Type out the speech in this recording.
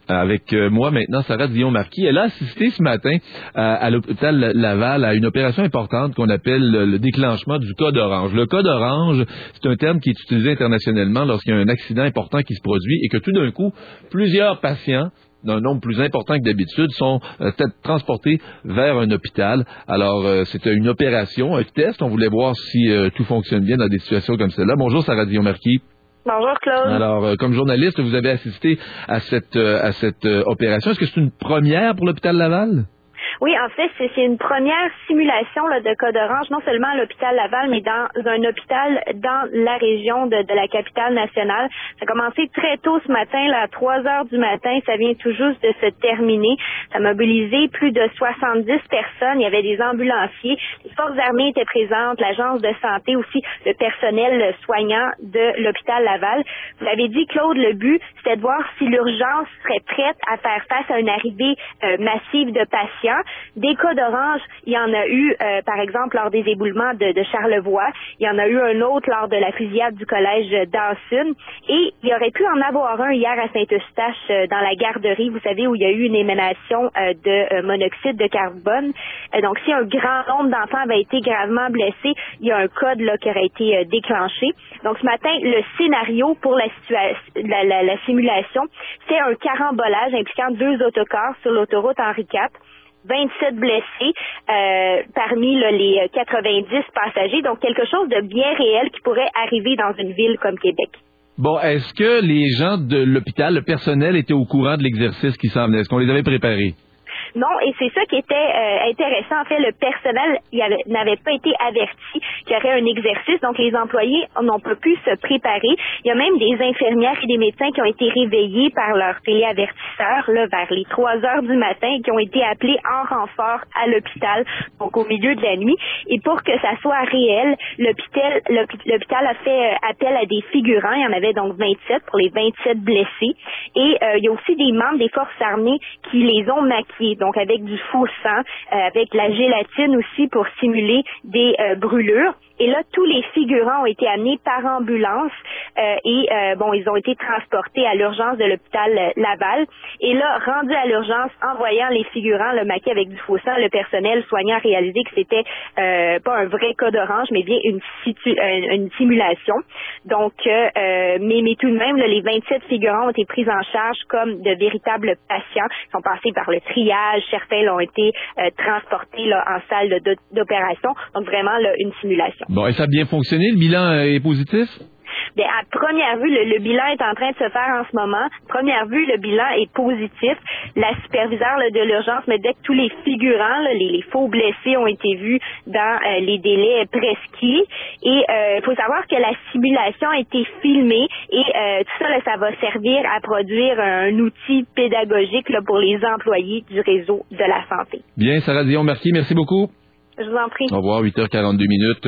Avec moi maintenant, Sarah Dion-Marquis. Elle a assisté ce matin à l'hôpital Laval à une opération importante qu'on appelle le déclenchement du code orange. Le code orange, c'est un terme qui est utilisé internationalement lorsqu'il y a un accident important qui se produit et que tout d'un coup, plusieurs patients d'un nombre plus important que d'habitude, sont transportés vers un hôpital. Alors, c'était une opération, un test. On voulait voir si tout fonctionne bien dans des situations comme celle-là. Bonjour, Sarah Dion-Marquis. Bonjour, Claude. Alors, comme journaliste, vous avez assisté à cette opération. Est-ce que c'est une première pour l'hôpital Laval? Oui, en fait, c'est une première simulation là, de code orange, non seulement à l'hôpital Laval, mais dans un hôpital dans la région de la capitale nationale. Ça a commencé très tôt ce matin, là, à 3 heures du matin. Ça vient tout juste de se terminer. Ça a mobilisé plus de 70 personnes. Il y avait des ambulanciers. Les forces armées étaient présentes, l'agence de santé aussi, le personnel soignant de l'hôpital Laval. Vous l'avez dit, Claude, le but, c'était de voir si l'urgence serait prête à faire face à une arrivée massive de patients. Des cas d'orange, il y en a eu, par exemple, lors des éboulements de Charlevoix. Il y en a eu un autre lors de la fusillade du collège Dawson. Et il y aurait pu en avoir un hier à Saint-Eustache, dans la garderie, vous savez, où il y a eu une émanation de monoxyde de carbone. Donc, si un grand nombre d'enfants avaient été gravement blessés, il y a un code là qui aurait été déclenché. Donc, ce matin, le scénario pour la simulation, c'est un carambolage impliquant 2 autocars sur l'autoroute Henri IV. 27 blessés parmi là, les 90 passagers, donc quelque chose de bien réel qui pourrait arriver dans une ville comme Québec. Bon, est-ce que les gens de l'hôpital, le personnel, étaient au courant de l'exercice qui s'en venait? Est-ce qu'on les avait préparés? Non, et c'est ça qui était intéressant. En fait, le personnel n'avait pas été averti qu'il y aurait un exercice, donc les employés n'ont pas pu se préparer. Il y a même des infirmières et des médecins qui ont été réveillés par leur téléavertisseur là, vers les 3 heures du matin et qui ont été appelés en renfort à l'hôpital, donc au milieu de la nuit. Et pour que ça soit réel, l'hôpital a fait appel à des figurants. Il y en avait donc 27 pour les 27 blessés. Et il y a aussi des membres des forces armées qui les ont maquillés. Donc avec du faux sang, avec la gélatine aussi pour simuler des brûlures. Et là, tous les figurants ont été amenés par ambulance ils ont été transportés à l'urgence de l'hôpital Laval. Et là, rendus à l'urgence, en voyant les figurants le maquillés avec du faux sang, le personnel soignant a réalisé que c'était pas un vrai code orange, mais bien une simulation. Donc, mais tout de même, là, les 27 figurants ont été pris en charge comme de véritables patients. Ils sont passés par le triage, certains l'ont été transportés là, en salle d'opération. Donc, vraiment, là, une simulation. Bon, et ça a bien fonctionné? Le bilan est positif? Bien, à première vue, le bilan est en train de se faire en ce moment. Première vue, le bilan est positif. La superviseure là, de l'urgence me dit que tous les figurants, là, les faux blessés ont été vus dans les délais prescrits. Et il faut savoir que la simulation a été filmée et tout ça, là, ça va servir à produire un outil pédagogique là, pour les employés du réseau de la santé. Bien, Sarah Dion-Marquis, merci beaucoup. Je vous en prie. Au revoir, 8h42.